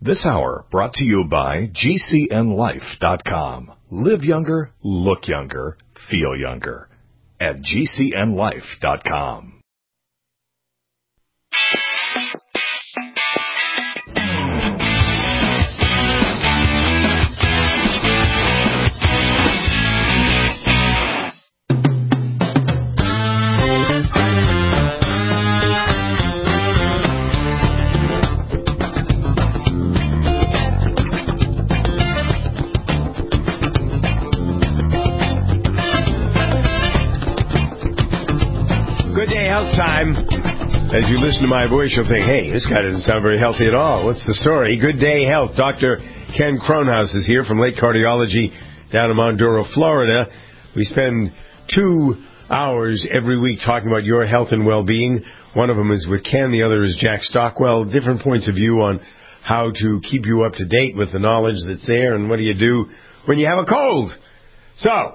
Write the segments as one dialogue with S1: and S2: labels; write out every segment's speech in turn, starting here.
S1: This hour brought to you by GCNLife.com. Live younger, look younger, feel younger at GCNLife.com.
S2: Health time. As you listen to my voice, you'll think, hey, this guy doesn't sound very healthy at all. What's the story? Good Day Health. Dr. Ken Kronhaus is here from Lake Cardiology down in Mount Dora, Florida. We spend 2 hours every week talking about your health and well-being. One of them is with Ken. The other is Jack Stockwell. Different points of view on how to keep you up to date with the knowledge that's there and what do you do when you have a cold. So,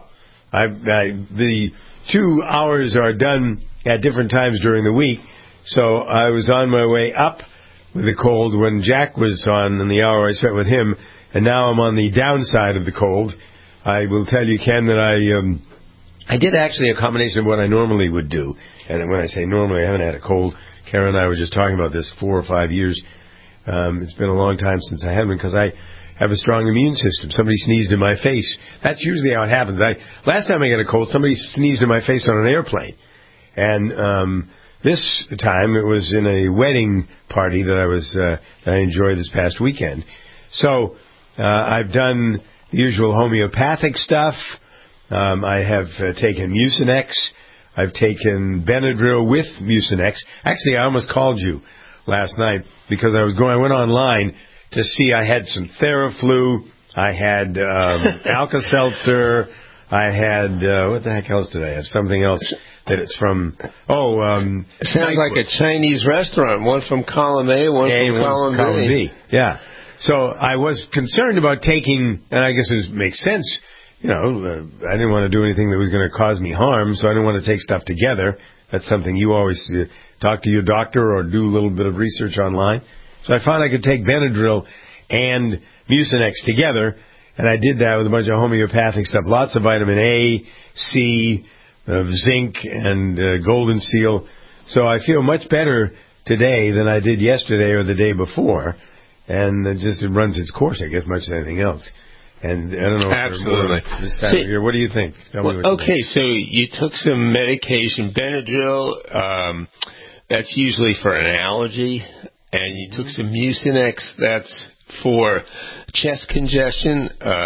S2: the 2 hours are done at different times during the week. So I was on my way up with a cold when Jack was on in the hour I spent with him, and now I'm on the downside of the cold. I will tell you, Ken, that I did actually a combination of what I normally would do. And when I say normally, I haven't had a cold. Karen and I were just talking about this 4 or 5 years. It's been a long time since I had one because I have a strong immune system. Somebody sneezed in my face. That's usually how it happens. Last time I got a cold, somebody sneezed in my face on an airplane. And this time it was in a wedding party that I enjoyed this past weekend. So I've done the usual homeopathic stuff. I have taken Mucinex. I've taken Benadryl with Mucinex. Actually, I almost called you last night because I went online to see. I had some Theraflu. I had Alka-Seltzer. I had what the heck else did I have? Something else. That it's from,
S3: it sounds like a Chinese restaurant. One from column A, one from column B.
S2: Yeah. So I was concerned about taking, and I guess it makes sense, I didn't want to do anything that was going to cause me harm, so I didn't want to take stuff together. That's something you always talk to your doctor or do a little bit of research online. So I found I could take Benadryl and Mucinex together, and I did that with a bunch of homeopathic stuff. Lots of vitamin A, C, zinc and golden seal. So I feel much better today than I did yesterday or the day before. And it runs its course, I guess, much as anything else. And I don't know.
S3: Absolutely.
S2: This time of year. What do you think? Tell me what you think.
S3: So you took some medication, Benadryl, that's usually for an allergy. And you took some Mucinex, that's for chest congestion.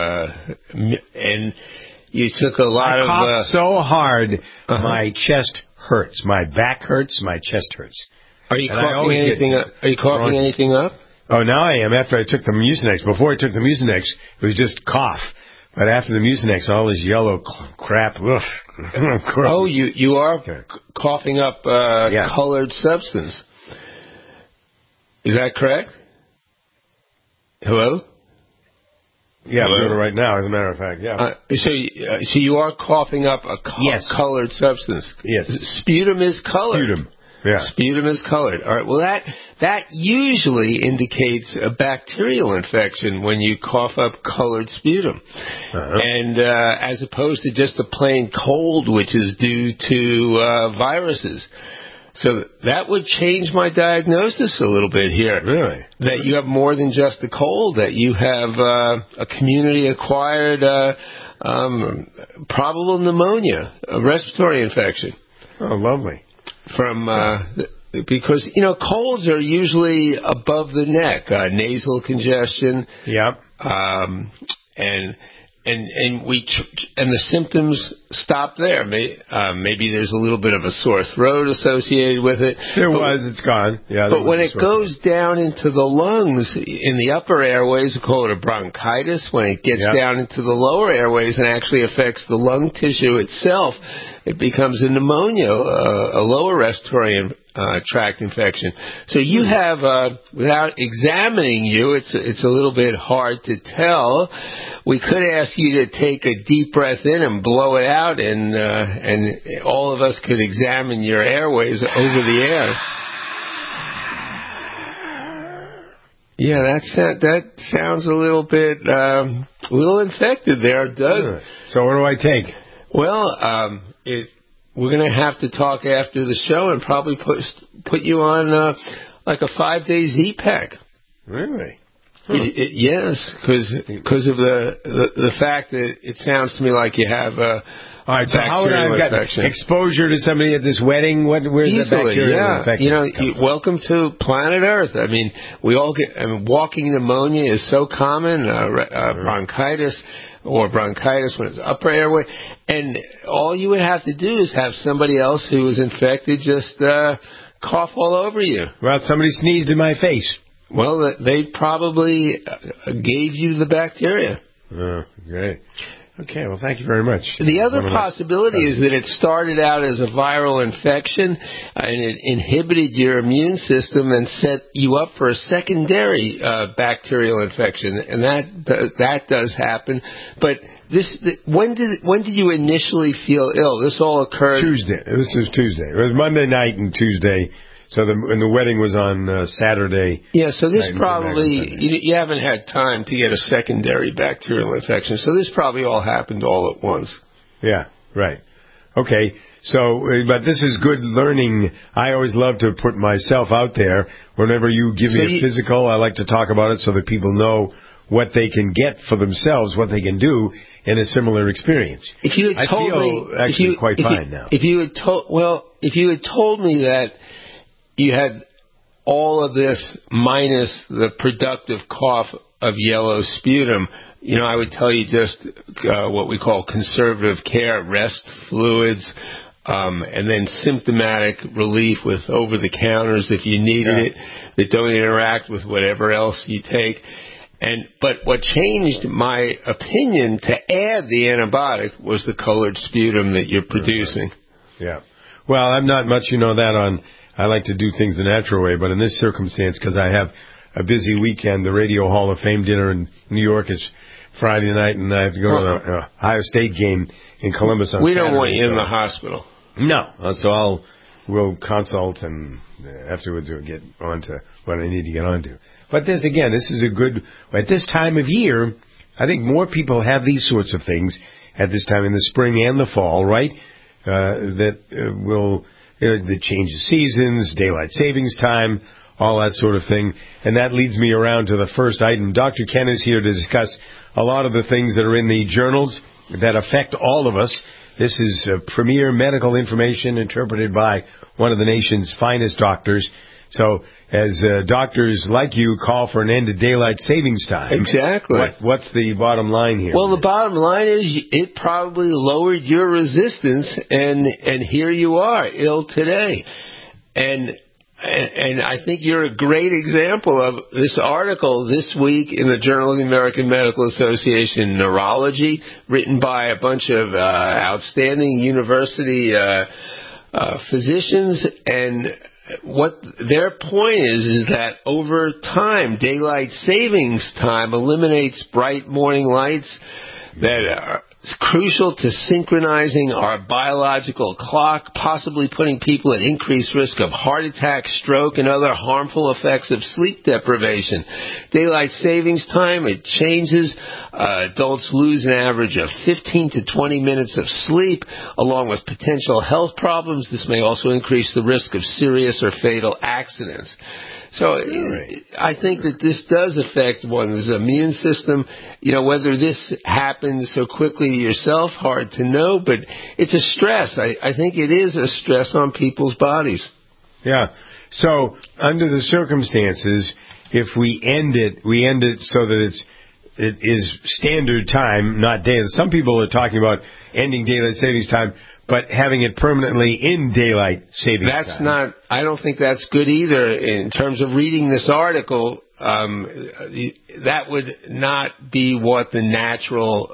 S3: And you took a lot of...
S2: I coughed so hard, my chest hurts. My back hurts, my chest hurts.
S3: Are you coughing anything up? Are you coughing anything up?
S2: Oh, now I am, after I took the Mucinex. Before I took the Mucinex, it was just cough. But after the Mucinex, all this yellow crap.
S3: Oh, you are coughing up colored substance. Is that correct? Hello?
S2: Yeah, I'm doing it right now, as a matter of fact, yeah.
S3: So you are coughing up a colored substance?
S2: Yes.
S3: Sputum is colored?
S2: Sputum, yeah.
S3: Sputum is colored. All right, well, that usually indicates a bacterial infection when you cough up colored sputum. Uh-huh. And as opposed to just a plain cold, which is due to viruses. So that would change my diagnosis a little bit here.
S2: Really?
S3: That you have more than just a cold, that you have a community-acquired probable pneumonia, a respiratory infection.
S2: Oh, lovely.
S3: Because, colds are usually above the neck, nasal congestion.
S2: Yep.
S3: And the symptoms stop there. Maybe there's a little bit of a sore throat associated with it.
S2: It's gone. Yeah.
S3: But when it goes down into the lungs, in the upper airways, we call it a bronchitis. When it gets down into the lower airways and actually affects the lung tissue itself, it becomes a pneumonia, a lower respiratory tract infection. So you have, without examining you, it's a little bit hard to tell. We could ask you to take a deep breath in and blow it out, and all of us could examine your airways over the air. Yeah, that sounds a little bit infected there, Doug.
S2: So what do I take?
S3: Well, we're going to have to talk after the show and probably put you on like a 5-day Z-Pack.
S2: Really?
S3: Yes, because of the fact that it sounds to me like you have a
S2: all right, so how would I have got exposure to somebody at this wedding? Where's the bacterial infection?
S3: Welcome to planet Earth. I mean, we all get. Walking pneumonia is so common. Bronchitis when it's upper airway, and all you would have to do is have somebody else who is infected just cough all over you.
S2: Well, somebody sneezed in my face.
S3: Well, they probably gave you the bacteria.
S2: Oh, great. Okay, well, thank you very much.
S3: The other possibility is that it started out as a viral infection and it inhibited your immune system and set you up for a secondary bacterial infection, and that does happen. But when did you initially feel ill? This all occurred
S2: Tuesday. This is Tuesday. It was Monday night and Tuesday. So the wedding was on Saturday.
S3: Yeah, so this probably, you haven't had time to get a secondary bacterial infection, so this probably all happened all at once.
S2: Yeah, right. Okay, so, but this is good learning. I always love to put myself out there. Whenever you give me a physical, I like to talk about it so that people know what they can get for themselves, what they can do in a similar experience.
S3: If you had told me,
S2: actually quite fine now.
S3: If you had told me that you had all of this minus the productive cough of yellow sputum, I would tell you just what we call conservative care, rest, fluids, and then symptomatic relief with over-the-counters if you needed it, that don't interact with whatever else you take. But what changed my opinion to add the antibiotic was the colored sputum that you're producing.
S2: Yeah. Well, I'm not much, that I like to do things the natural way, but in this circumstance, because I have a busy weekend, the Radio Hall of Fame dinner in New York is Friday night, and I have to go to the Ohio State game in Columbus on Saturday.
S3: We don't want you in the hospital.
S2: No. So we'll consult, and afterwards we'll get on to what I need to get on to. But this is a good, at this time of year, I think more people have these sorts of things at this time in the spring and the fall, right? That will... the change of seasons, daylight savings time, all that sort of thing. And that leads me around to the first item. Dr. Ken is here to discuss a lot of the things that are in the journals that affect all of us. This is premier medical information interpreted by one of the nation's finest doctors. So as doctors like you call for an end to daylight savings time.
S3: Exactly.
S2: What's the bottom line here?
S3: Well, the bottom line is it probably lowered your resistance, and here you are, ill today. And I think you're a great example of this article this week in the Journal of the American Medical Association Neurology, written by a bunch of outstanding university physicians, and what their point is that over time, daylight savings time eliminates bright morning lights that are crucial to synchronizing our biological clock, possibly putting people at increased risk of heart attack, stroke, and other harmful effects of sleep deprivation. Daylight savings time, it changes. Adults lose an average of 15 to 20 minutes of sleep, along with potential health problems. This may also increase the risk of serious or fatal accidents. So I think that this does affect one's immune system. Whether this happens so quickly to yourself, hard to know, but it's a stress. I think it is a stress on people's bodies.
S2: Yeah. So under the circumstances, if we end it so that it is standard time, not daily. Some people are talking about ending daylight savings time, but having it permanently in daylight savings time.
S3: I don't think that's good either. In terms of reading this article, that would not be what the natural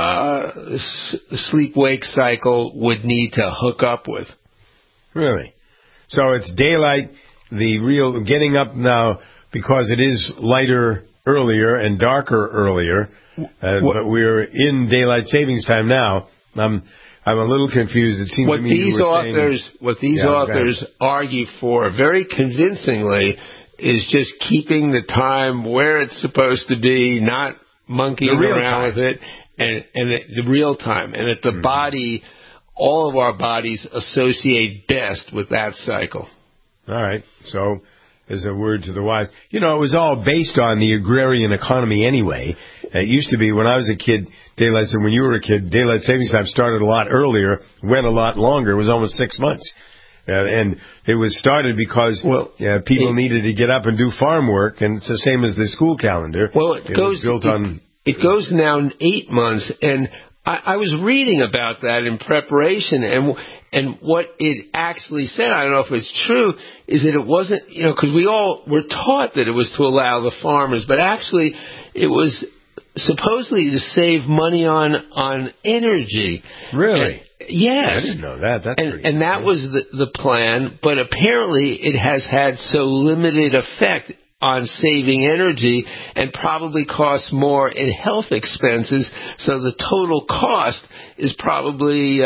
S3: sleep-wake cycle would need to hook up with.
S2: Really? So it's daylight, the real getting up now, because it is lighter earlier and darker earlier, but we're in daylight savings time now. I'm a little confused. It seems to me
S3: what these authors argue for very convincingly is just keeping the time where it's supposed to be, not monkeying around with it, and the real time, and that the body, all of our bodies associate best with that cycle.
S2: All right. So there's a word to the wise. You know, it was all based on the agrarian economy anyway. It used to be when I was a kid, when you were a kid, daylight savings time started a lot earlier, went a lot longer. It was almost 6 months. And it was started because people needed to get up and do farm work, and it's the same as the school calendar.
S3: Well, it goes now 8 months, and I was reading about that in preparation, and what it actually said, I don't know if it's true, is that it wasn't, because we all were taught that it was to allow the farmers, but actually it was supposedly to save money on energy.
S2: Really?
S3: Yes.
S2: I didn't know that. That's pretty
S3: and that was the plan, but apparently it has had so limited effect on saving energy and probably costs more in health expenses, so the total cost is probably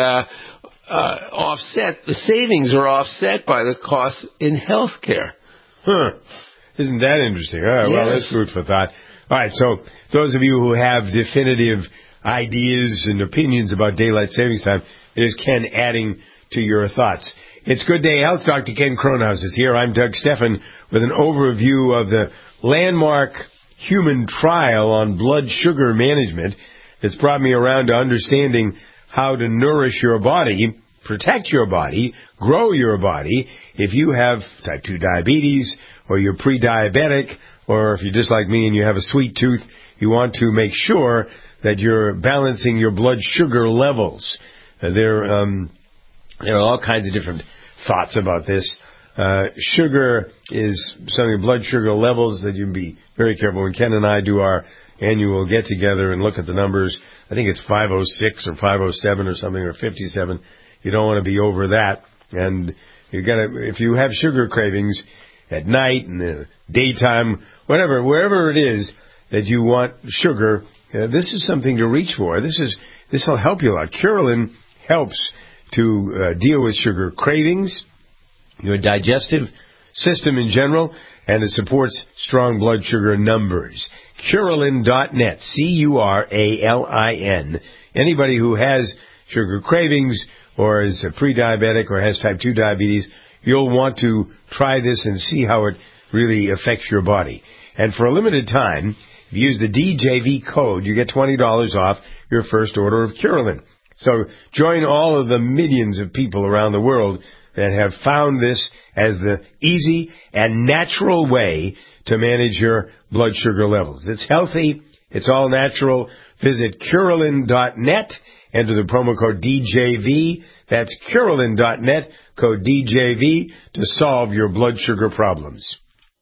S3: offset. The savings are offset by the costs in health care.
S2: Huh. Isn't that interesting? All right, well, that's food for thought. All right, so those of you who have definitive ideas and opinions about daylight savings time, it is Ken adding to your thoughts. It's Good Day Health. Dr. Ken Cronhaus is here. I'm Doug Steffen with an overview of the landmark human trial on blood sugar management that's brought me around to understanding how to nourish your body, protect your body, grow your body if you have type 2 diabetes or you're pre-diabetic, or if you're just like me and you have a sweet tooth, you want to make sure that you're balancing your blood sugar levels. There are all kinds of different thoughts about this. Sugar is something, blood sugar levels, that you can be very careful. When Ken and I do our annual get-together and look at the numbers, I think it's 506 or 507 or something, or 57. You don't want to be over that. And if you have sugar cravings at night, in the daytime, wherever it is that you want sugar, this is something to reach for. This will help you a lot. Curulin helps to deal with sugar cravings, your digestive system in general, and it supports strong blood sugar numbers. Curulin.net, Curalin. Anybody who has sugar cravings or is a pre-diabetic or has type 2 diabetes, you'll want to try this and see how it really affects your body. And for a limited time, if you use the DJV code, you get $20 off your first order of Curulin. So join all of the millions of people around the world that have found this as the easy and natural way to manage your blood sugar levels. It's healthy. It's all natural. Visit Curulin.net. Enter the promo code DJV. That's Curulin.net, code DJV, to solve your blood sugar problems.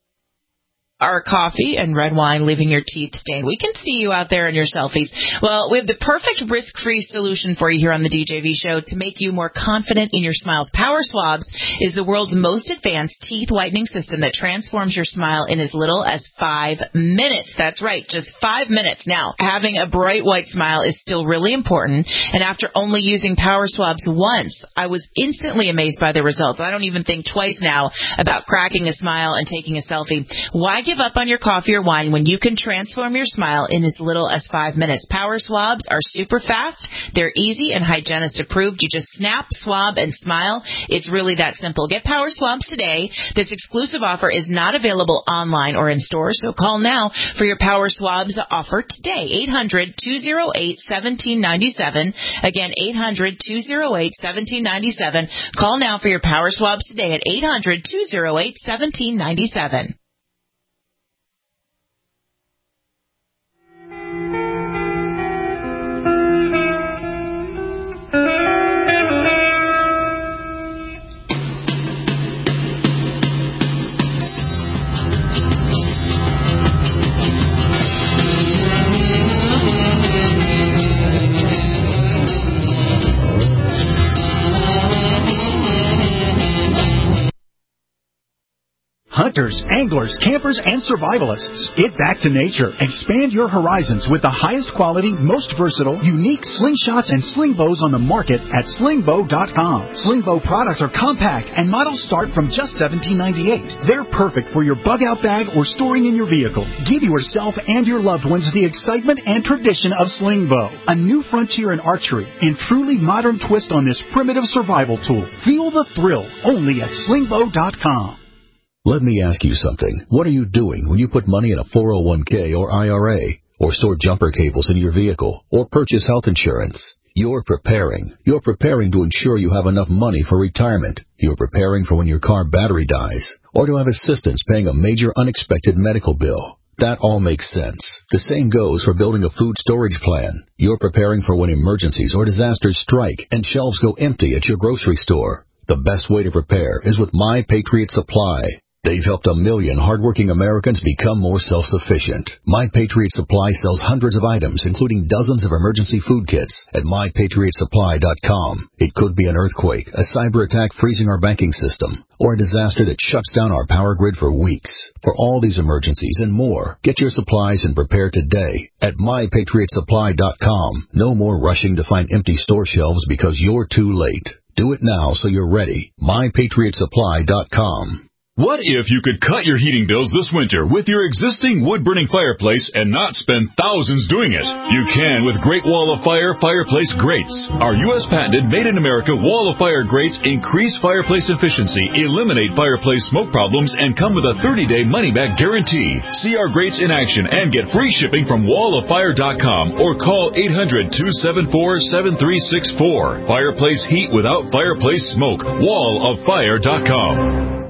S4: Our coffee and red wine leaving your teeth stained. We can see you out there in your selfies. Well, we have the perfect risk-free solution for you here on the DJV show to make you more confident in your smiles. Power Swabs is the world's most advanced teeth whitening system that transforms your smile in as little as 5 minutes. That's right, just 5 minutes. Now, having a bright white smile is still really important, and after only using Power Swabs once, I was instantly amazed by the results. I don't even think twice now about cracking a smile and taking a selfie. Why give up on your coffee or wine when you can transform your smile in as little as 5 minutes? Power Swabs are super fast. They're easy and hygienist approved. You just snap, swab, and smile. It's really that simple. Get Power Swabs today. This exclusive offer is not available online or in stores, so call now for your Power Swabs offer today. 800-208-1797. Again, 800-208-1797. Call now for your Power Swabs today at 800-208-1797.
S5: hunters, anglers, campers, and survivalists. Get back to nature. Expand your horizons with the highest quality, most versatile, unique slingshots and sling bows on the market at slingbow.com. Slingbow products are compact and models start from just $17.98. They're perfect for your bug-out bag or storing in your vehicle. Give yourself and your loved ones the excitement and tradition of Slingbow, a new frontier in archery and truly modern twist on this primitive survival tool. Feel the thrill only at slingbow.com.
S6: Let me ask you something. What are you doing when you put money in a 401k or IRA, or store jumper cables in your vehicle, or purchase health insurance? You're preparing. You're preparing to ensure you have enough money for retirement. You're preparing for when your car battery dies, or to have assistance paying a major unexpected medical bill. That all makes sense. The same goes for building a food storage plan. You're preparing for when emergencies or disasters strike and shelves go empty at your grocery store. The best way to prepare is with My Patriot Supply. They've helped 1 million hardworking Americans become more self-sufficient. My Patriot Supply sells hundreds of items, including dozens of emergency food kits at MyPatriotSupply.com. It could be an earthquake, a cyber attack freezing our banking system, or a disaster that shuts down our power grid for weeks. For all these emergencies and more, get your supplies and prepare today at MyPatriotSupply.com. No more rushing to find empty store shelves because you're too late. Do it now so you're ready. MyPatriotSupply.com.
S7: What if you could cut your heating bills this winter with your existing wood-burning fireplace and not spend thousands doing it? You can with Great Wall of Fire fireplace grates. Our U.S. patented made-in-America Wall of Fire grates increase fireplace efficiency, eliminate fireplace smoke problems, and come with a 30-day money-back guarantee. See our grates in action and get free shipping from walloffire.com or call 800-274-7364. Fireplace heat without fireplace smoke. walloffire.com.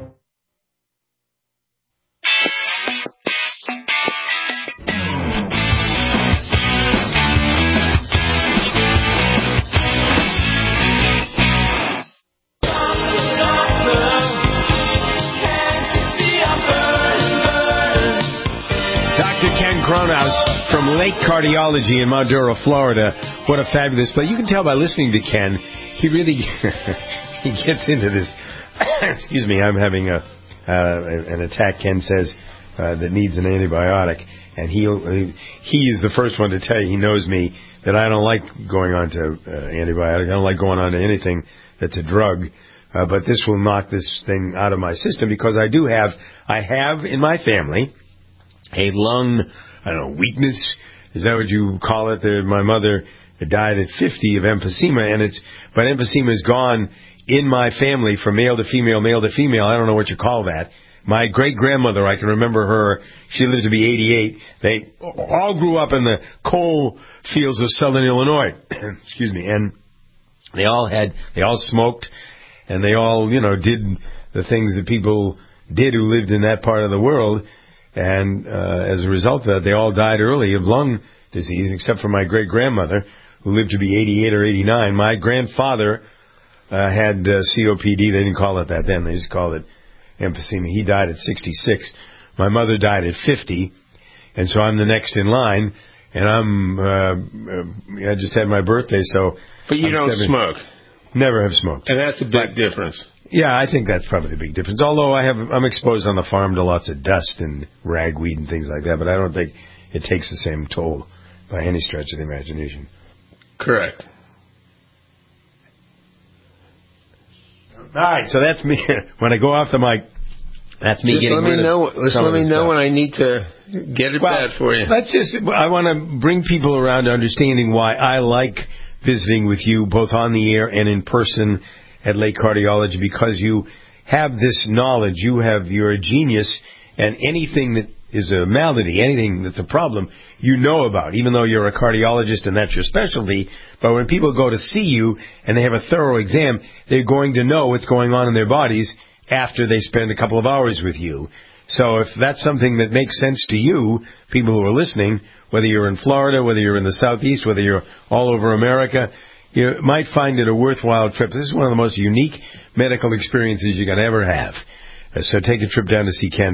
S2: Cronhouse from Lake Cardiology in Maduro, Florida. What a fabulous place. You can tell by listening to Ken, he really he gets into this. Excuse me, I'm having an attack, Ken says, that needs an antibiotic. And he is the first one to tell you, he knows me, that I don't like going on to antibiotics. I don't like going on to anything that's a drug. But this will knock this thing out of my system because I have in my family a lung, I don't know, weakness. Is that what you call it? My mother died at 50 of emphysema, but emphysema is gone in my family from male to female. I don't know what you call that. My great-grandmother, I can remember her, she lived to be 88. They all grew up in the coal fields of southern Illinois. Excuse me. And they all smoked, and they all, did the things that people did who lived in that part of the world. And as a result of that, they all died early of lung disease, except for my great-grandmother, who lived to be 88 or 89. My grandfather had COPD. They didn't call it that then. They just called it emphysema. He died at 66. My mother died at 50, and so I'm the next in line. And I just had my birthday, so.
S3: But you don't smoke.
S2: Never have smoked.
S3: And that's a big difference.
S2: Yeah, I think that's probably the big difference. Although I'm exposed on the farm to lots of dust and ragweed and things like that, but I don't think it takes the same toll by any stretch of the imagination.
S3: Correct.
S2: All right, so that's me. When I go off the mic, that's me getting rid of
S3: let me know when I need to get it bad for you.
S2: I want to bring people around to understanding why I like visiting with you both on the air and in person at Lake Cardiology, because you have this knowledge. You're a genius, and anything that is a malady, anything that's a problem, you know about, even though you're a cardiologist and that's your specialty. But when people go to see you and they have a thorough exam, they're going to know what's going on in their bodies after they spend a couple of hours with you. So if that's something that makes sense to you, people who are listening, whether you're in Florida, whether you're in the Southeast, whether you're all over America, you might find it a worthwhile trip. This is one of the most unique medical experiences you can ever have. So take a trip down to see Ken.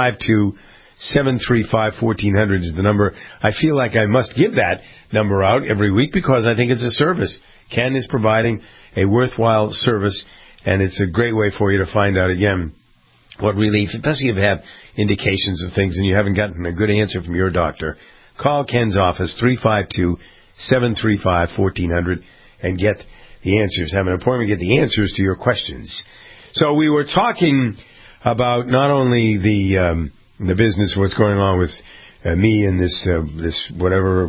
S2: 352-735-1400 is the number. I feel like I must give that number out every week because I think it's a service. Ken is providing a worthwhile service, and it's a great way for you to find out, again, what relief, especially if you have indications of things and you haven't gotten a good answer from your doctor. Call Ken's office, 352-735-1400, and get the answers. Have an appointment, get the answers to your questions. So we were talking about not only the business, what's going on with me and this whatever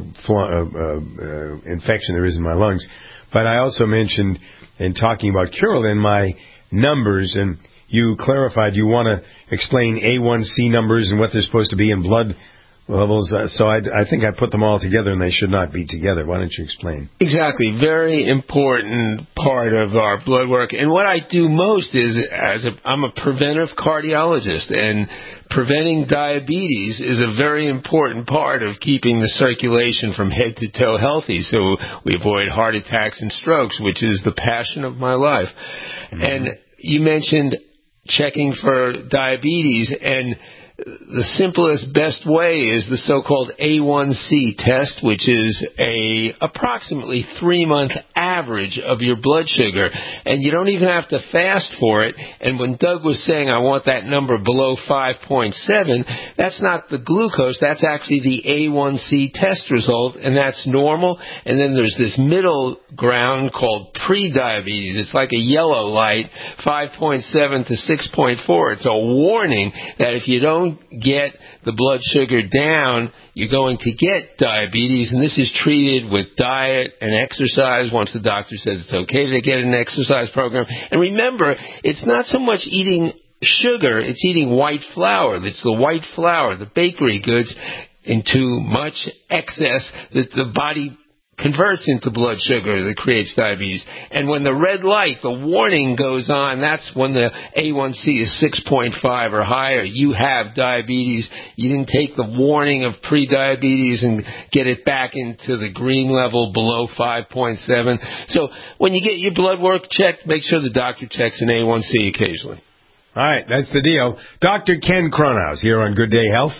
S2: infection there is in my lungs, but I also mentioned in talking about Curelin my numbers, and you clarified you want to explain A1C numbers and what they're supposed to be in blood levels. So I think I put them all together, and they should not be together. Why don't you explain?
S3: Exactly. Very important part of our blood work. And what I do most is, I'm a preventive cardiologist, and preventing diabetes is a very important part of keeping the circulation from head to toe healthy. So we avoid heart attacks and strokes, which is the passion of my life. Mm-hmm. And you mentioned checking for diabetes, and the simplest, best way is the so-called A1C test, which is a approximately 3-month average of your blood sugar. And you don't even have to fast for it. And when Doug was saying, I want that number below 5.7, that's not the glucose. That's actually the A1C test result, and that's normal. And then there's this middle ground called pre-diabetes. It's like a yellow light, 5.7 to 6.4. It's a warning that if you don't get the blood sugar down, you're going to get diabetes, and this is treated with diet and exercise once the doctor says it's okay to get an exercise program. And remember, it's not so much eating sugar, it's eating white flour. It's the white flour, the bakery goods, in too much excess that the body converts into blood sugar that creates diabetes. And when the red light, the warning goes on, that's when the A1C is 6.5 or higher. You have diabetes. You didn't take the warning of pre-diabetes and get it back into the green level below 5.7. So when you get your blood work checked, make sure the doctor checks an A1C occasionally.
S2: All right, that's the deal. Dr. Ken Cronhaus here on Good Day Health.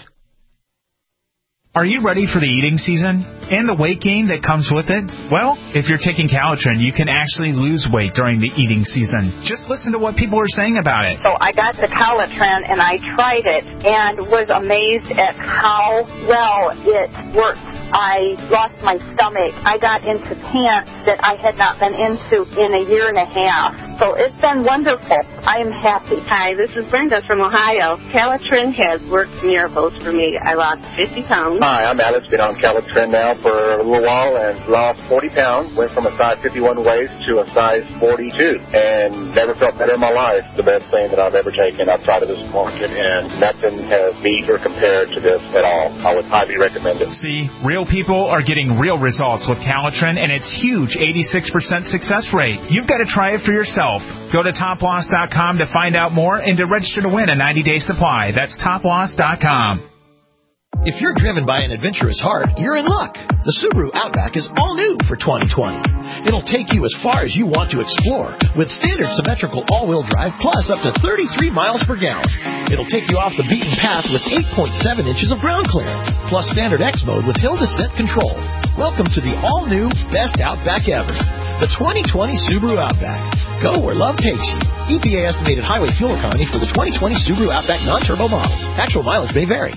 S8: Are you ready for the eating season and the weight gain that comes with it? Well, if you're taking Calitrin, you can actually lose weight during the eating season. Just listen to what people are saying about it.
S9: So I got the Calitrin and I tried it and was amazed at how well it worked. I lost my stomach. I got into pants that I had not been into in a year and a half. So it's been wonderful. I am happy.
S10: Hi, this is Brenda from Ohio. Calitrin has worked miracles for me. I lost 50 pounds.
S11: Hi, I'm Alex. Been on Calitrin now for a little while and lost 40 pounds. Went from a size 51 waist to a size 42 and never felt better in my life. The best thing that I've ever taken outside of this market, and nothing has beat or compared to this at all. I would highly recommend it.
S8: See, real people are getting real results with Calitrin, and its huge 86% success rate. You've got to try it for yourself. Go to toploss.com to find out more and to register to win a 90-day supply. That's toploss.com.
S12: If you're driven by an adventurous heart, you're in luck. The Subaru Outback is all new for 2020. It'll take you as far as you want to explore with standard symmetrical all-wheel drive plus up to 33 miles per gallon. It'll take you off the beaten path with 8.7 inches of ground clearance plus standard X mode with hill descent control. Welcome to the all-new best Outback ever, the 2020 Subaru Outback. Go where love takes you. EPA estimated highway fuel economy for the 2020 Subaru Outback non-turbo model. Actual mileage may vary.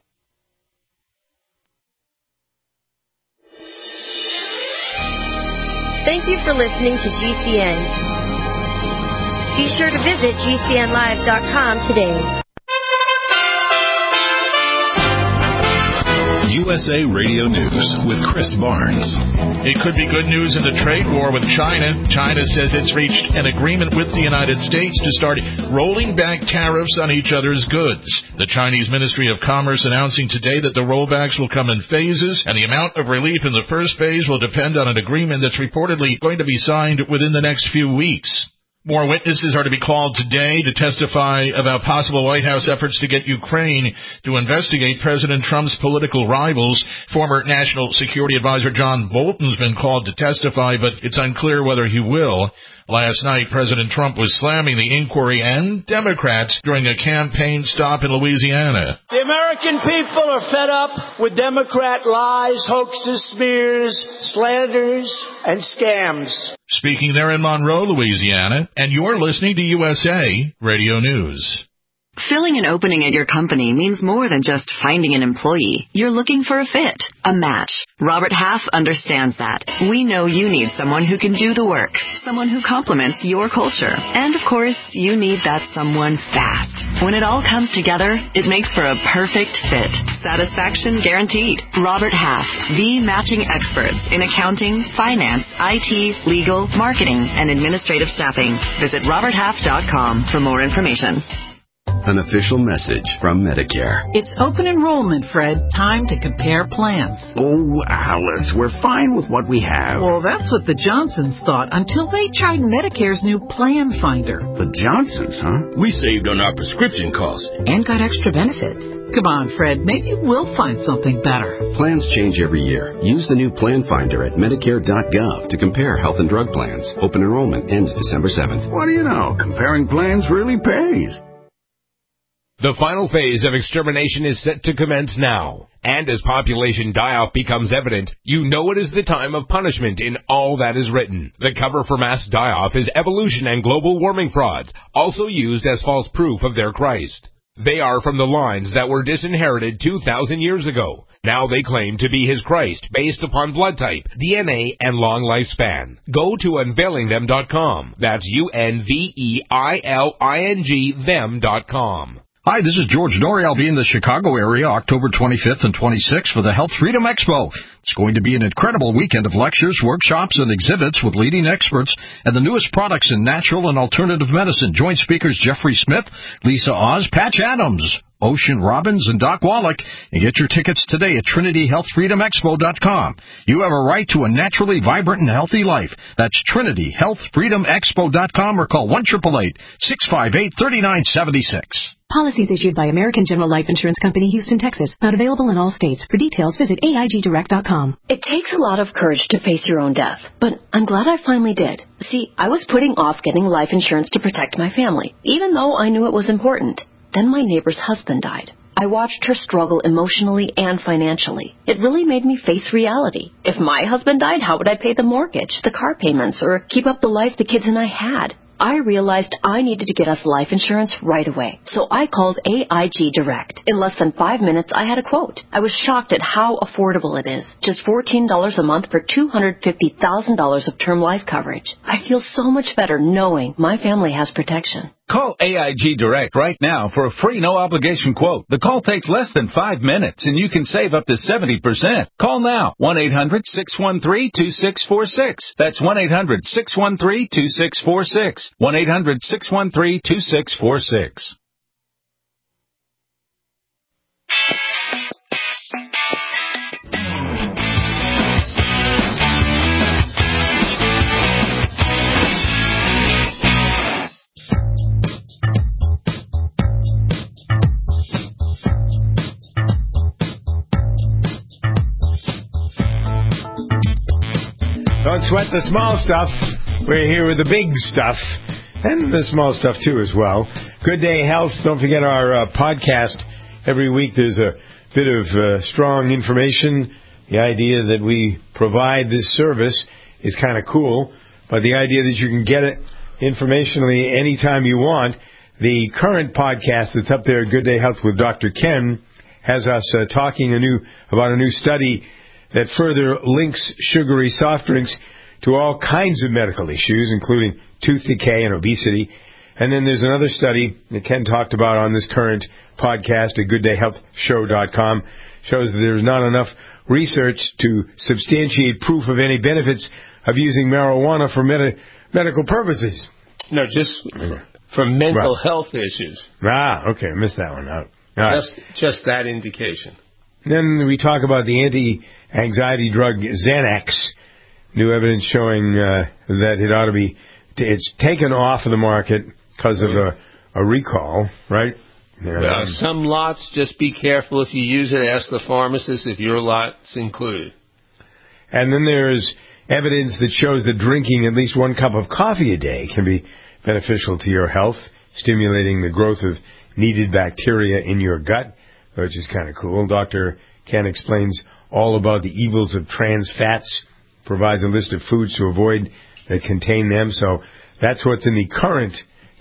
S13: Thank you for listening to GCN. Be sure to visit GCNlive.com today.
S1: USA Radio News with Chris Barnes.
S14: It could be good news in the trade war with China. China says it's reached an agreement with the United States to start rolling back tariffs on each other's goods. The Chinese Ministry of Commerce announcing today that the rollbacks will come in phases, and the amount of relief in the first phase will depend on an agreement that's reportedly going to be signed within the next few weeks. More witnesses are to be called today to testify about possible White House efforts to get Ukraine to investigate President Trump's political rivals. Former National Security Advisor John Bolton's been called to testify, but it's unclear whether he will. Last night, President Trump was slamming the inquiry and Democrats during a campaign stop in Louisiana.
S15: The American people are fed up with Democrat lies, hoaxes, smears, slanders, and scams.
S14: Speaking there in Monroe, Louisiana, and you're listening to USA Radio News.
S16: Filling an opening at your company means more than just finding an employee. You're looking for a fit, a match. Robert Half understands that. We know you need someone who can do the work, someone who complements your culture. And, of course, you need that someone fast. When it all comes together, it makes for a perfect fit. Satisfaction guaranteed. Robert Half, the matching experts in accounting, finance, IT, legal, marketing, and administrative staffing. Visit roberthalf.com for more information.
S17: An official message from Medicare.
S18: It's open enrollment, Fred. Time to compare plans.
S17: Oh, Alice, we're fine with what we have.
S18: Well, that's what the Johnsons thought until they tried Medicare's new Plan Finder.
S17: The Johnsons, huh?
S19: We saved on our prescription costs.
S18: And got extra benefits. Come on, Fred. Maybe we'll find something better.
S17: Plans change every year. Use the new Plan Finder at Medicare.gov to compare health and drug plans. Open enrollment ends December 7th.
S19: What do you know? Comparing plans really pays.
S20: The final phase of extermination is set to commence now. And as population die-off becomes evident, you know it is the time of punishment in all that is written. The cover for mass die-off is evolution and global warming frauds, also used as false proof of their Christ. They are from the lines that were disinherited 2,000 years ago. Now they claim to be his Christ based upon blood type, DNA, and long lifespan. Go to unveilingthem.com. That's UNVEILING them.com.
S21: Hi, this is George Norrie. I'll be in the Chicago area October 25th and 26th for the Health Freedom Expo. It's going to be an incredible weekend of lectures, workshops, and exhibits with leading experts and the newest products in natural and alternative medicine. Join speakers Jeffrey Smith, Lisa Oz, Patch Adams, Ocean Robbins, and Doc Wallach, and get your tickets today at TrinityHealthFreedomExpo.com. You have a right to a naturally vibrant and healthy life. That's TrinityHealthFreedomExpo.com or call 1-888-658-3976.
S22: Policies issued by American General Life Insurance Company, Houston, Texas. Not available in all states. For details, visit AIGDirect.com.
S23: It takes a lot of courage to face your own death, but I'm glad I finally did. See, I was putting off getting life insurance to protect my family, even though I knew it was important. Then my neighbor's husband died. I watched her struggle emotionally and financially. It really made me face reality. If my husband died, how would I pay the mortgage, the car payments, or keep up the life the kids and I had? I realized I needed to get us life insurance right away. So I called AIG Direct. In less than 5 minutes, I had a quote. I was shocked at how affordable it is. Just $14 a month for $250,000 of term life coverage. I feel so much better knowing my family has protection.
S24: Call AIG Direct right now for a free no-obligation quote. The call takes less than 5 minutes, and you can save up to 70%. Call now, 1-800-613-2646. That's 1-800-613-2646. 1-800-613-2646.
S2: Don't sweat the small stuff. We're here with the big stuff. And the small stuff, too, as well. Good Day Health. Don't forget our podcast. Every week there's a bit of strong information. The idea that we provide this service is kind of cool. But the idea that you can get it informationally anytime you want. The current podcast that's up there, Good Day Health with Dr. Ken, has us talking about a new study that further links sugary soft drinks to all kinds of medical issues, including tooth decay and obesity. And then there's another study that Ken talked about on this current podcast at GoodDayHealthShow.com. Shows that there's not enough research to substantiate proof of any benefits of using marijuana for medical purposes.
S3: No, just for mental health issues.
S2: Ah, okay, I missed that one out.
S3: Just that indication.
S2: Then we talk about the anti-anxiety drug Xanax. New evidence showing that it ought to be, it's taken off of the market because of a recall, right?
S3: Some lots, just be careful if you use it. Ask the pharmacist if your lot's included.
S2: And then there's evidence that shows that drinking at least 1 cup of coffee a day can be beneficial to your health, stimulating the growth of needed bacteria in your gut, which is kind of cool. Dr. Ken explains all about the evils of trans fats, provides a list of foods to avoid that contain them. So that's what's in the current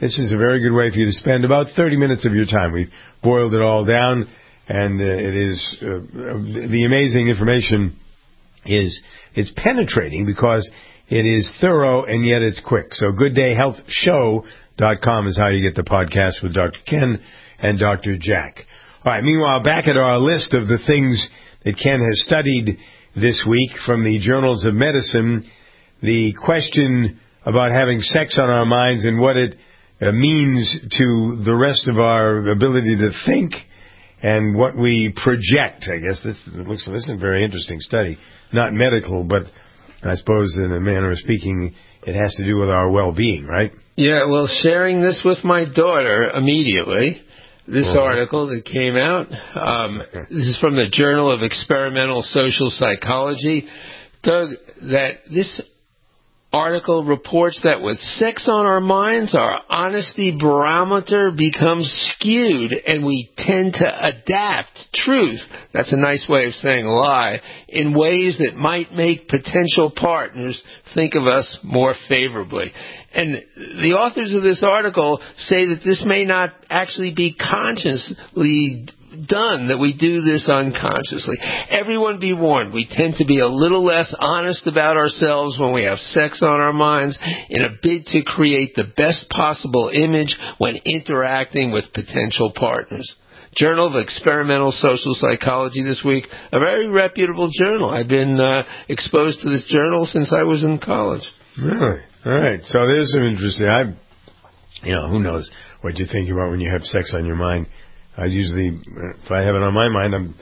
S2: this is a very good way for you to spend about 30 minutes of your time. We've boiled it all down, and it is the amazing information is it's penetrating because it is thorough and yet it's quick. So GoodDayHealthShow.com is how you get the podcast with Dr. Ken and Dr. Jack. All right, meanwhile, back at our list of the things that Ken has studied this week from the Journals of Medicine, the question about having sex on our minds and what it means to the rest of our ability to think and what we project. I guess this is a very interesting study. Not medical, but I suppose in a manner of speaking, it has to do with our well-being, right?
S3: Yeah, well, sharing this with my daughter immediately, this article that came out, this is from the Journal of Experimental Social Psychology. Doug, that this article reports that with sex on our minds, our honesty barometer becomes skewed and we tend to adapt truth, that's a nice way of saying lie, in ways that might make potential partners think of us more favorably. And the authors of this article say that this may not actually be consciously done, that we do this unconsciously. Everyone be warned, we tend to be a little less honest about ourselves when we have sex on our minds in a bid to create the best possible image when interacting with potential partners. Journal of Experimental Social Psychology this week, a very reputable journal. I've been exposed to this journal since I was in college.
S2: Really? All right. So there's some interesting. Who knows what you think about when you have sex on your mind. I usually, if I have it on my mind, I'm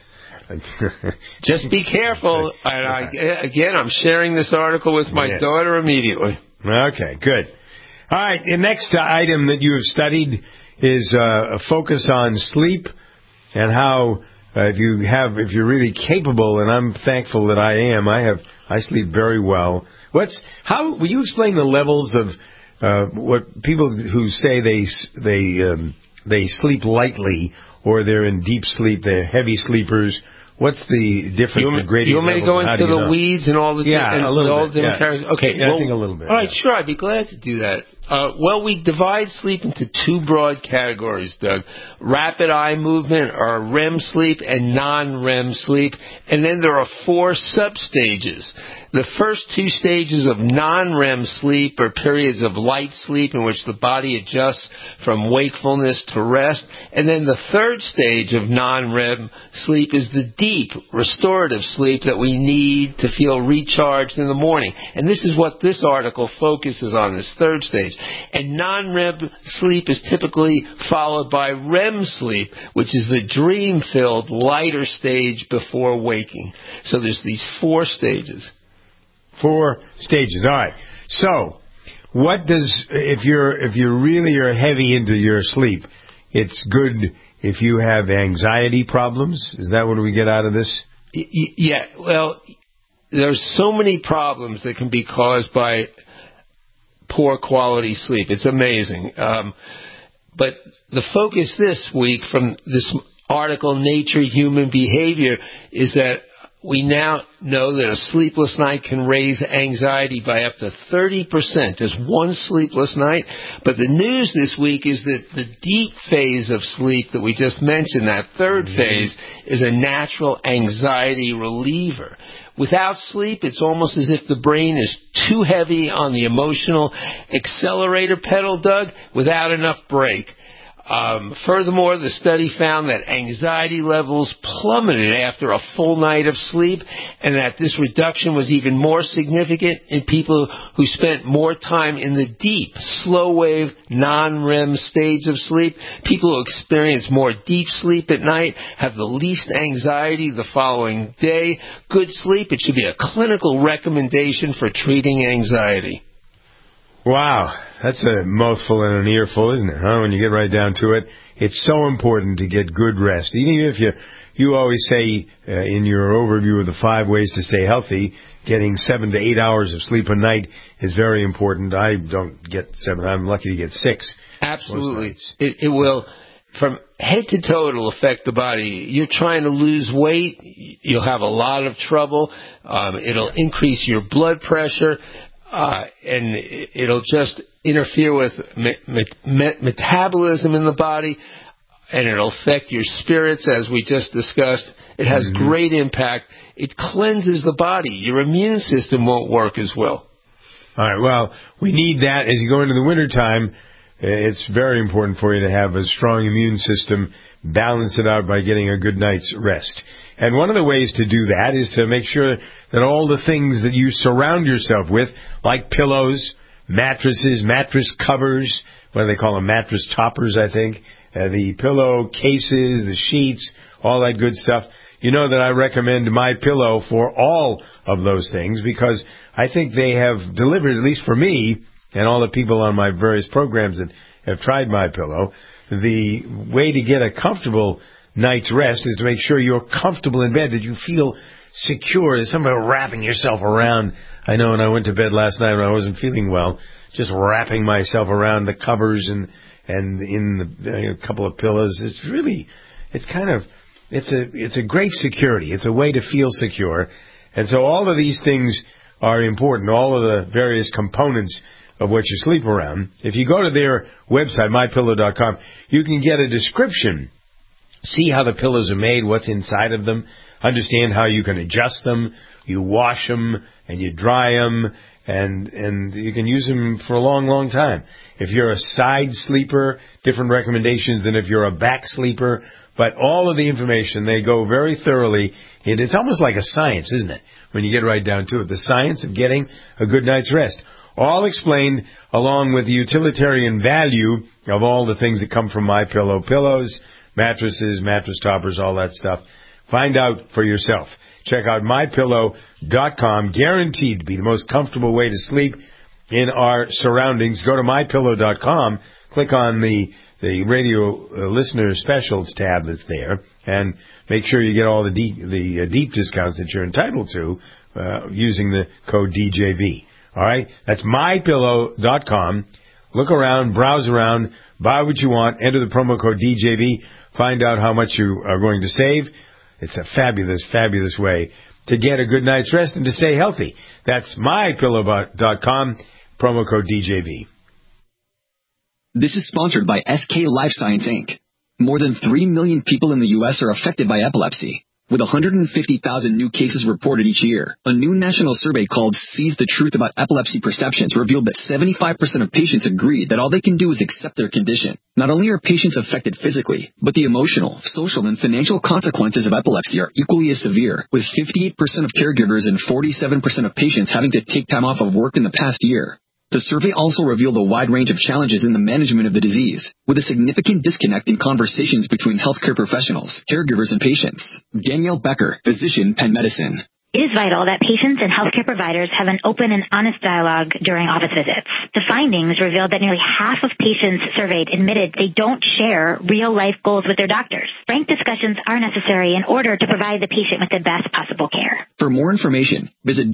S3: just be careful. And I'm sharing this article with my daughter immediately.
S2: Okay, good. All right, the next item that you have studied is a focus on sleep and how if you're really capable, and I'm thankful that I am. I sleep very well. Will you explain the levels of what people who say they sleep lightly or they're in deep sleep, they're heavy sleepers? What's the difference in gradient?
S3: You want me to go into the weeds and all the
S2: a little bit.
S3: Okay,
S2: I think a little bit.
S3: All right, sure, I'd be glad to do that. We divide sleep into two broad categories, Doug. Rapid eye movement, or REM sleep, and non-REM sleep. And then there are 4 substages. The first 2 stages of non-REM sleep are periods of light sleep in which the body adjusts from wakefulness to rest. And then the third stage of non-REM sleep is the deep, restorative sleep that we need to feel recharged in the morning. And this is what this article focuses on, this third stage. And non-REM sleep is typically followed by REM sleep, which is the dream-filled, lighter stage before waking. So there's these 4 stages.
S2: 4 stages. All right. So, if you really are heavy into your sleep, it's good if you have anxiety problems. Is that what we get out of this?
S3: Yeah. Well, there's so many problems that can be caused by poor quality sleep. It's amazing. But the focus this week from this article, Nature Human Behavior, is that we now know that a sleepless night can raise anxiety by up to 30%. Just one sleepless night. But the news this week is that the deep phase of sleep that we just mentioned, that third phase, is a natural anxiety reliever. Without sleep, it's almost as if the brain is too heavy on the emotional accelerator pedal, Doug, without enough brake. Furthermore, the study found that anxiety levels plummeted after a full night of sleep, and that this reduction was even more significant in people who spent more time in the deep, slow-wave, non-REM stage of sleep. People who experience more deep sleep at night have the least anxiety the following day. Good sleep, it should be a clinical recommendation for treating anxiety.
S2: Wow, that's a mouthful and an earful, isn't it? Huh? When you get right down to it, it's so important to get good rest. Even if you always say in your overview of the 5 ways to stay healthy, getting 7 to 8 hours of sleep a night is very important. I don't get 7. I'm lucky to get 6.
S3: Absolutely. It will, from head to toe, it'll affect the body. You're trying to lose weight, you'll have a lot of trouble. It'll increase your blood pressure. and it'll just interfere with metabolism in the body, and it'll affect your spirits, as we just discussed. It has great impact. It cleanses the body. Your immune system won't work as well.
S2: All right, well, we need that as you go into the wintertime. It's very important for you to have a strong immune system. Balance it out by getting a good night's rest. And one of the ways to do that is to make sure that all the things that you surround yourself with, like pillows, mattresses, mattress covers, what do they call them, mattress toppers, I think, the pillow cases, the sheets, all that good stuff. You know that I recommend MyPillow for all of those things because I think they have delivered, at least for me and all the people on my various programs that have tried MyPillow, the way to get a comfortable night's rest is to make sure you're comfortable in bed, that you feel secure. There's something about wrapping yourself around. I know when I went to bed last night when I wasn't feeling well, just wrapping myself around the covers and in a couple of pillows. It's really, it's a great security. It's a way to feel secure. And so all of these things are important, all of the various components of what you sleep around. If you go to their website, MyPillow.com, you can get a description, see how the pillows are made, what's inside of them, understand how you can adjust them. You wash them and you dry them, and you can use them for a long, long time. If you're a side sleeper, different recommendations than if you're a back sleeper. But all of the information, they go very thoroughly. It's almost like a science, isn't it, when you get right down to it? The science of getting a good night's rest. All explained along with the utilitarian value of all the things that come from MyPillow. Pillows, mattresses, mattress toppers, all that stuff. Find out for yourself. Check out MyPillow.com. Guaranteed to be the most comfortable way to sleep in our surroundings. Go to MyPillow.com. Click on the radio listener specials tab that's there, and make sure you get all the deep discounts that you're entitled to using the code DJV. All right? That's MyPillow.com. Look around, browse around, buy what you want, enter the promo code DJV, find out how much you are going to save. It's a fabulous, fabulous way to get a good night's rest and to stay healthy. That's MyPillow.com, promo code DJV.
S4: This is sponsored by SK Life Science, Inc. More than 3 million people in the U.S. are affected by epilepsy, with 150,000 new cases reported each year. A new national survey called Seize the Truth About Epilepsy Perceptions revealed that 75% of patients agree that all they can do is accept their condition. Not only are patients affected physically, but the emotional, social, and financial consequences of epilepsy are equally as severe, with 58% of caregivers and 47% of patients having to take time off of work in the past year. The survey also revealed a wide range of challenges in the management of the disease, with a significant disconnect in conversations between healthcare professionals, caregivers, and patients. Danielle Becker, physician, Penn Medicine.
S5: It is vital that patients and healthcare providers have an open and honest dialogue during office visits. The findings revealed that nearly half of patients surveyed admitted they don't share real-life goals with their doctors. Frank discussions are necessary in order to provide the patient with the best possible care.
S4: For more information, visit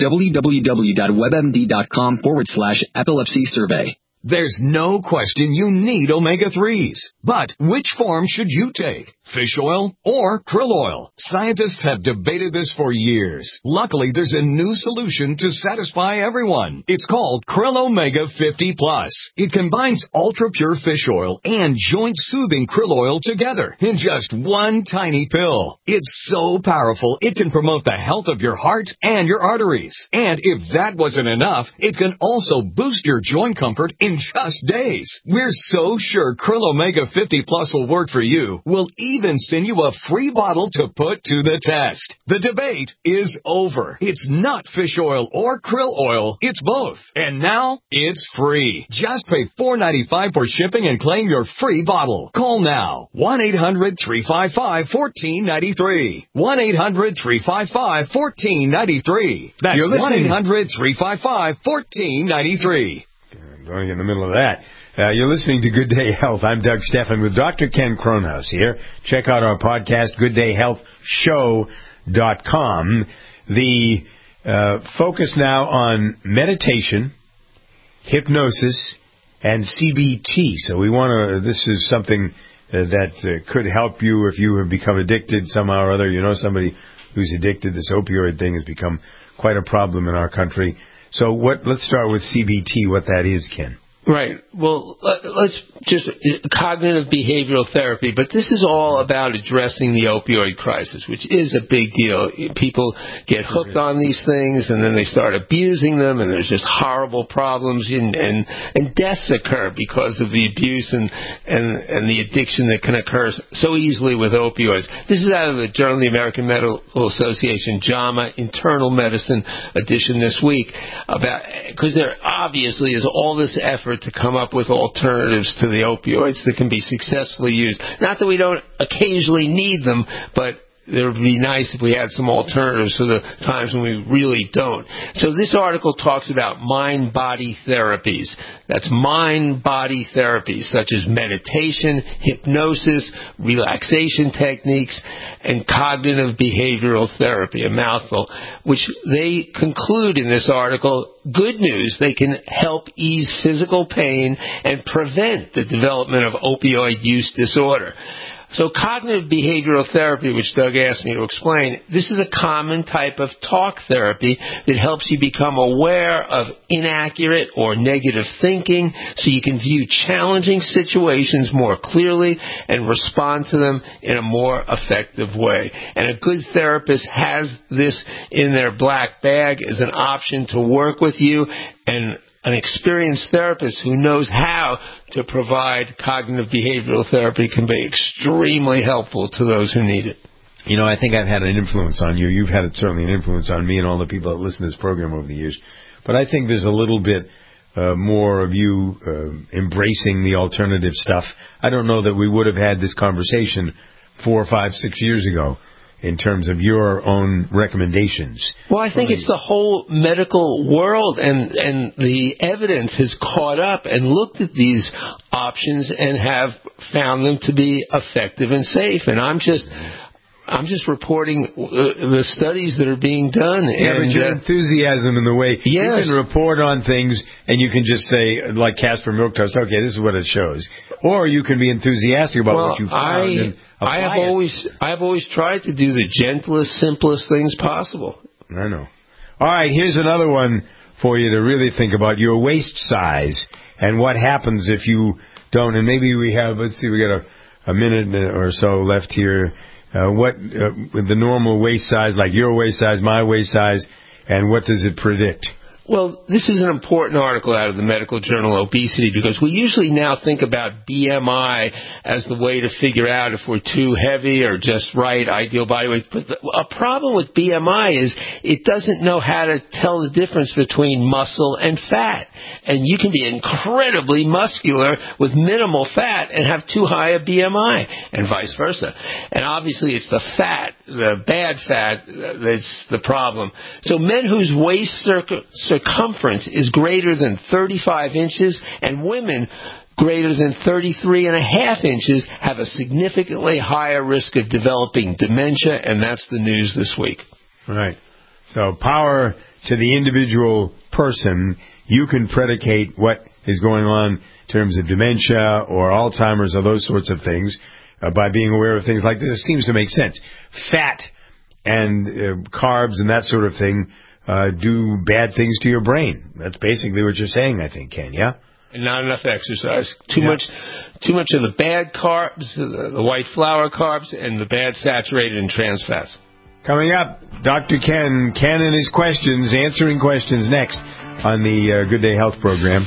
S4: www.webmd.com/epilepsy survey.
S6: There's no question you need omega-3s. But which form should you take? Fish oil or krill oil? Scientists have debated this for years. Luckily, there's a new solution to satisfy everyone. It's called Krill Omega 50 Plus. It combines ultra-pure fish oil and joint-soothing krill oil together in just one tiny pill. It's so powerful, it can promote the health of your heart and your arteries. And if that wasn't enough, it can also boost your joint comfort in just days. We're so sure Krill Omega 50 Plus will work for you. We'll even send you a free bottle to put to the test. The debate is over. It's not fish oil or krill oil. It's both. And now it's free. Just pay $4.95 for shipping and claim your free bottle. Call now. 1-800-355-1493. 1-800-355-1493. That's 1-800-355-1493.
S2: Going in the middle of that. You're listening to Good Day Health. I'm Doug Stephan with Dr. Ken Kronhaus here. Check out our podcast, GoodDayHealthShow.com. The focus now on meditation, hypnosis, and CBT. So we want to, this is something that could help you if you have become addicted somehow or other. You know somebody who's addicted. This opioid thing has become quite a problem in our country. So let's start with CBT, what that is, Ken.
S3: Right. Well, let's just cognitive behavioral therapy, but this is all about addressing the opioid crisis, which is a big deal. People get hooked on these things, and then they start abusing them, and there's just horrible problems, and deaths occur because of the abuse and the addiction that can occur so easily with opioids. This is out of the Journal of the American Medical Association, JAMA Internal Medicine edition this week, because there obviously is all this effort to come up with alternatives to the opioids that can be successfully used. Not that we don't occasionally need them, but it would be nice if we had some alternatives for the times when we really don't. So this article talks about mind-body therapies. That's mind-body therapies such as meditation, hypnosis, relaxation techniques, and cognitive behavioral therapy, a mouthful, which they conclude in this article, good news, they can help ease physical pain and prevent the development of opioid use disorder. So cognitive behavioral therapy, which Doug asked me to explain, this is a common type of talk therapy that helps you become aware of inaccurate or negative thinking so you can view challenging situations more clearly and respond to them in a more effective way. And a good therapist has this in their black bag as an option to work with you, and an experienced therapist who knows how to provide cognitive behavioral therapy can be extremely helpful to those who need it.
S2: You know, I think I've had an influence on you. You've had certainly an influence on me and all the people that listen to this program over the years. But I think there's a little bit more of you embracing the alternative stuff. I don't know that we would have had this conversation 4, 5, 6 years ago in terms of your own recommendations.
S3: Well, I think it's the whole medical world, and the evidence has caught up and looked at these options and have found them to be effective and safe. And I'm just reporting the studies that are being done.
S2: Yeah, but your enthusiasm in the way you can report on things, and you can just say, like Casper Milk Toast, okay, this is what it shows. Or you can be enthusiastic about what you found. I have always tried to do the gentlest, simplest things possible. I know. All right, here's another one for you to really think about: your waist size and what happens if you don't. And maybe we got a minute or so left here. With the normal waist size, like your waist size, my waist size, and what does it predict?
S3: Well, this is an important article out of the Medical Journal Obesity, because we usually now think about BMI as the way to figure out if we're too heavy or just right, ideal body weight. But a problem with BMI is it doesn't know how to tell the difference between muscle and fat. And you can be incredibly muscular with minimal fat and have too high a BMI, and vice versa. And obviously it's the fat, the bad fat, that's the problem. So men whose waist circumference is greater than 35 inches and women greater than 33.5 inches have a significantly higher risk of developing dementia, and that's the news this week.
S2: Right. So power to the individual person. You can predicate what is going on in terms of dementia or Alzheimer's or those sorts of things by being aware of things like this. It seems to make sense. Fat and carbs and that sort of thing do bad things to your brain. That's basically what you're saying, I think, Ken, yeah?
S3: And not enough exercise. Too much of the bad carbs, the white flour carbs, and the bad saturated and trans fats.
S2: Coming up, Dr. Ken and his questions, answering questions next on the Good Day Health program.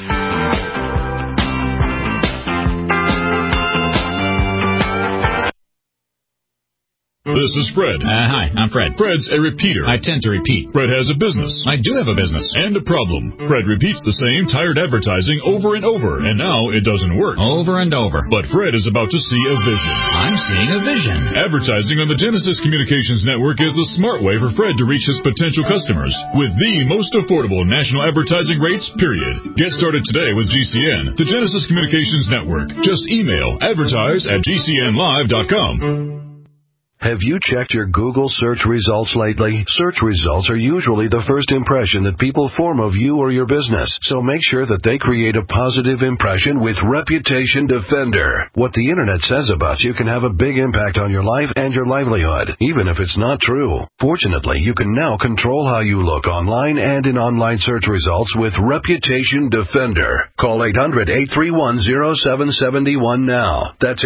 S14: This is Fred.
S7: Hi, I'm Fred.
S14: Fred's a repeater.
S7: I tend to repeat.
S14: Fred has a business.
S7: I do have a business.
S14: And a problem. Fred repeats the same tired advertising over and over, and now it doesn't work.
S7: Over and over.
S14: But Fred is about to see a vision.
S7: I'm seeing a vision.
S14: Advertising on the Genesis Communications Network is the smart way for Fred to reach his potential customers with the most affordable national advertising rates, period. Get started today with GCN, the Genesis Communications Network. Just email advertise@gcnlive.com.
S8: Have you checked your Google search results lately? Search results are usually the first impression that people form of you or your business, so make sure that they create a positive impression with Reputation Defender. What the internet says about you can have a big impact on your life and your livelihood, even if it's not true. Fortunately, you can now control how you look online and in online search results with Reputation Defender. Call 800-831-0771 now. That's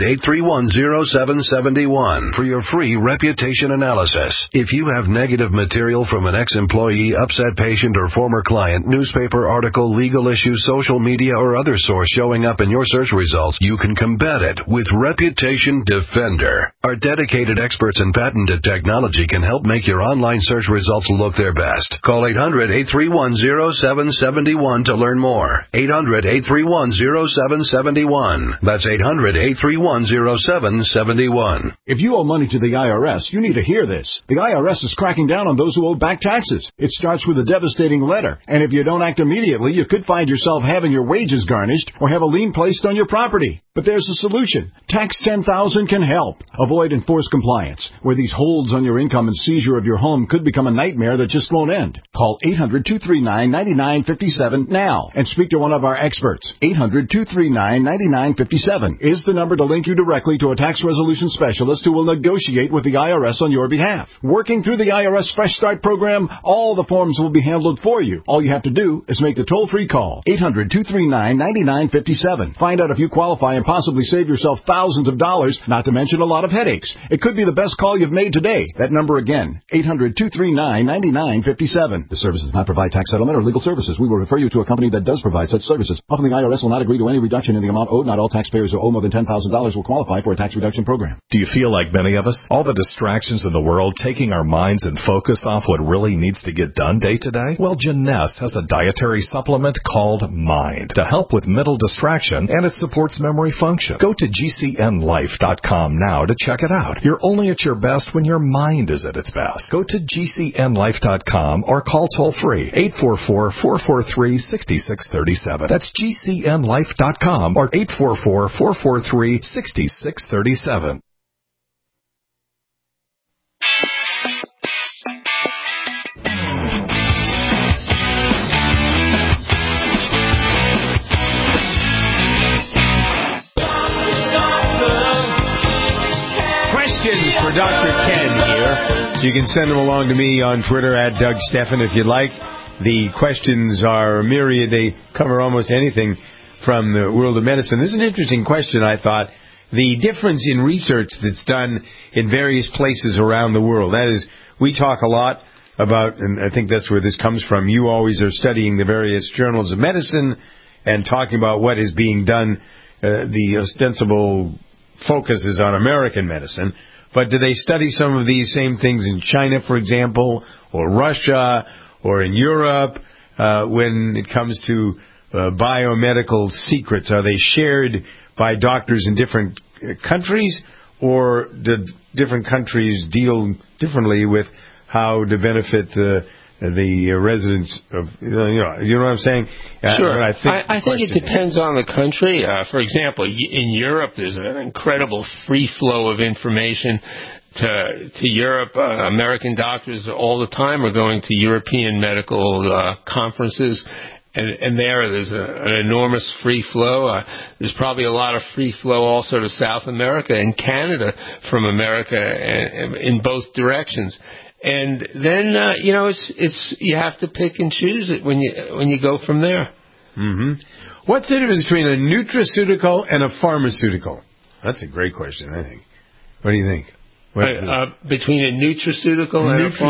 S8: 800-831-0771 for your free reputation analysis. If you have negative material from an ex-employee, upset patient, or former client, newspaper article, legal issue, social media, or other source showing up in your search results, you can combat it with Reputation Defender. Our dedicated experts in patented technology can help make your online search results look their best. Call 800-831-0771 to learn more. 800-831-0771. That's 800-831-0771.
S9: If you owe money to the IRS, you need to hear this. The IRS is cracking down on those who owe back taxes. It starts with a devastating letter, and if you don't act immediately, you could find yourself having your wages garnished or have a lien placed on your property. But there's a solution. Tax 10,000 can help. Avoid enforced compliance, where these holds on your income and seizure of your home could become a nightmare that just won't end. Call 800-239-9957 now and speak to one of our experts. 800-239-9957 is the number to link you directly to a tax resolution specialist who will negotiate with the IRS on your behalf. Working through the IRS Fresh Start program, all the forms will be handled for you. All you have to do is make the toll-free call. 800-239-9957. Find out if you qualify and possibly save yourself thousands of dollars, not to mention a lot of headaches. It could be the best call you've made today. That number again, 800-239-9957. The service does not provide tax settlement or legal services. We will refer you to a company that does provide such services. Often the IRS will not agree to any reduction in the amount owed. Not all taxpayers who owe more than $10,000 will qualify for a tax reduction program.
S1: Do you feel like many of us? All the distractions in the world taking our minds and focus off what really needs to get done day to day? Well, Janess has a dietary supplement called Mind to help with mental distraction, and it supports memory function. Go to GCNlife.com now to check it out. You're only at your best when your mind is at its best. Go to GCNlife.com or call toll-free 844-443-6637. That's GCNlife.com or 844-443-6637.
S2: Questions for Dr. Ken here. You can send them along to me on Twitter at Doug Stephan if you'd like. The questions are myriad. They cover almost anything from the world of medicine. This is an interesting question, I thought. The difference in research that's done in various places around the world. That is, we talk a lot about, and I think that's where this comes from, you always are studying the various journals of medicine and talking about what is being done. The ostensible focus is on American medicine. But do they study some of these same things in China, for example, or Russia, or in Europe, when it comes to biomedical secrets? Are they shared by doctors in different countries, or do different countries deal differently with how to benefit the residents of, you know what I'm saying?
S3: Sure. I think it depends on the country. For example, in Europe, there's an incredible free flow of information to Europe. American doctors all the time are going to European medical conferences. And there's an enormous free flow. There's probably a lot of free flow also to South America and Canada from America in both directions. And then it's you have to pick and choose it when you go from there.
S2: Mm-hmm. What's the difference between a nutraceutical and a pharmaceutical? That's a great question, I think. What do you think?
S3: Between a nutraceutical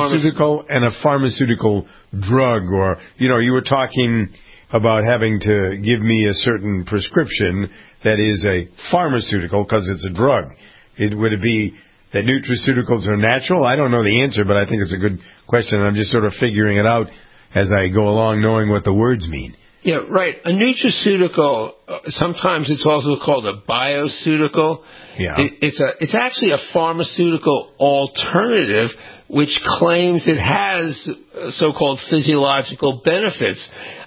S2: and a pharmaceutical drug, or you were talking about having to give me a certain prescription that is a pharmaceutical because it's a drug. Would it be that nutraceuticals are natural? I don't know the answer, but I think it's a good question, and I'm just sort of figuring it out as I go along, knowing what the words mean.
S3: Yeah, right. A nutraceutical, sometimes it's also called a bioceutical.
S2: Yeah.
S3: It's actually a pharmaceutical alternative which claims it has so-called physiological benefits.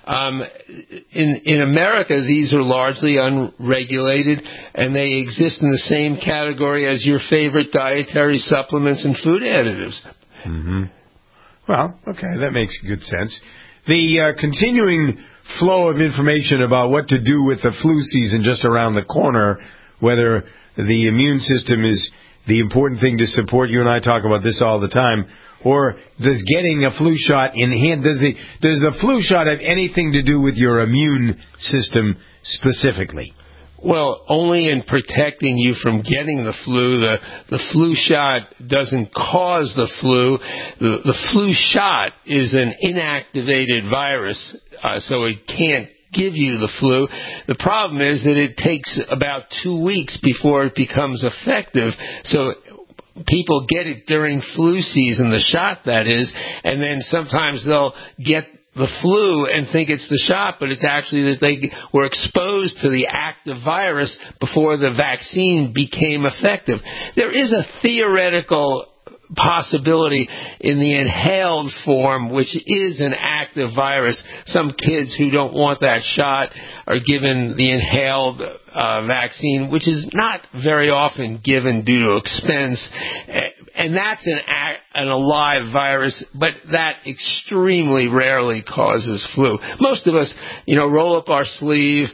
S3: In America, these are largely unregulated, and they exist in the same category as your favorite dietary supplements and food additives.
S2: Mm-hmm. Well, okay, that makes good sense. The continuing flow of information about what to do with the flu season just around the corner, whether the immune system is the important thing to support. You and I talk about this all the time. Or does getting a flu shot in hand, does the flu shot have anything to do with your immune system specifically?
S3: Well, only in protecting you from getting the flu. The flu shot doesn't cause the flu. The flu shot is an inactivated virus, so it can't give you the flu. The problem is that it takes about 2 weeks before it becomes effective. So people get it during flu season, the shot that is, and then sometimes they'll get the flu and think it's the shot, but it's actually that they were exposed to the active virus before the vaccine became effective. There is a theoretical possibility in the inhaled form, which is an active virus. Some kids who don't want that shot are given the inhaled vaccine, which is not very often given due to expense. And that's an alive virus, but that extremely rarely causes flu. Most of us, roll up our sleeve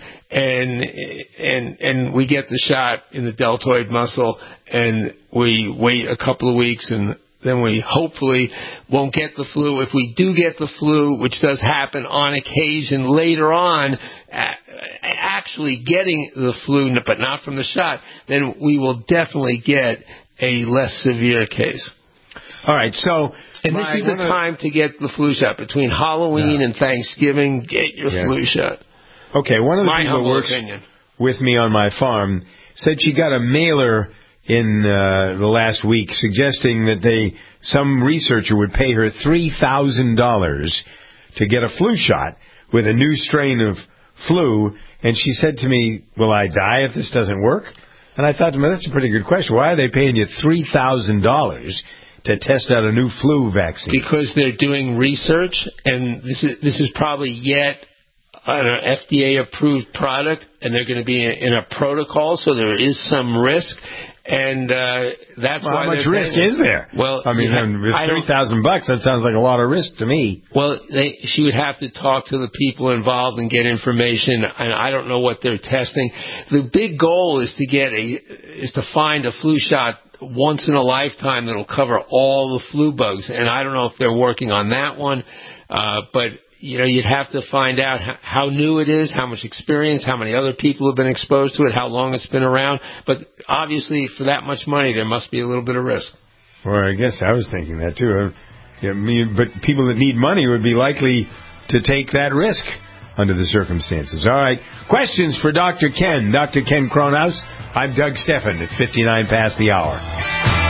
S3: and we get the shot in the deltoid muscle, and we wait a couple of weeks, and then we hopefully won't get the flu. If we do get the flu, which does happen on occasion later on, actually getting the flu, but not from the shot, then we will definitely get a less severe case.
S2: All right, so...
S3: And this is the time to get the flu shot. Between Halloween and Thanksgiving, get your flu shot.
S2: Okay, one of the people who works with me on my farm said she got a mailer in the last week suggesting that some researcher would pay her $3,000 to get a flu shot with a new strain of flu, and she said to me, will I die if this doesn't work? And I thought, that's a pretty good question. Why are they paying you $3,000 to test out a new flu vaccine?
S3: Because they're doing research, and this is probably yet an FDA-approved product, and they're going to be in a protocol, so there is some risk. And that's why. How
S2: much risk is there?
S3: Well,
S2: with $3,000, that sounds like a lot of risk to me.
S3: Well, she would have to talk to the people involved and get information, and I don't know what they're testing. The big goal is to find a flu shot once in a lifetime that'll cover all the flu bugs, and I don't know if they're working on that one, but. You'd have to find out how new it is, how much experience, how many other people have been exposed to it, how long it's been around. But obviously, for that much money, there must be a little bit of risk.
S2: Well, I guess I was thinking that, too. But people that need money would be likely to take that risk under the circumstances. All right. Questions for Dr. Ken. Dr. Ken Kronhaus. I'm Doug Steffen at 59 past the hour.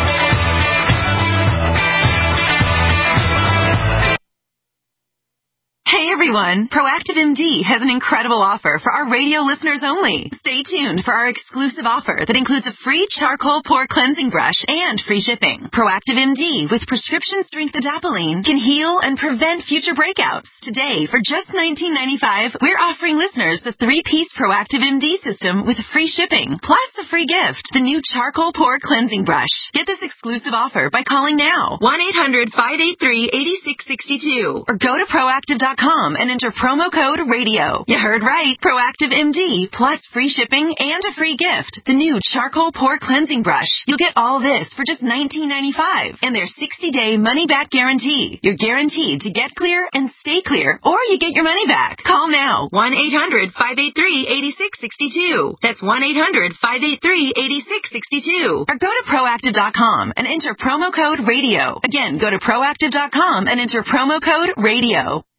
S16: Hey everyone, Proactive MD has an incredible offer for our radio listeners only. Stay tuned for our exclusive offer that includes a free charcoal pore cleansing brush and free shipping. Proactive MD with prescription strength adapalene can heal and prevent future breakouts. Today, for just $19.95, we're offering listeners the 3-piece Proactive MD system with free shipping, plus a free gift, the new charcoal pore cleansing brush. Get this exclusive offer by calling now, 1-800-583-8662, or go to proactive.com and enter promo code RADIO. You heard right. Proactive MD plus free shipping and a free gift. The new charcoal pore cleansing brush. You'll get all this for just $19.95 and their 60-day money-back guarantee. You're guaranteed to get clear and stay clear, or you get your money back. Call now. 1-800-583-8662. That's 1-800-583-8662. Or go to proactive.com and enter promo code RADIO. Again, go to proactive.com and enter promo code RADIO.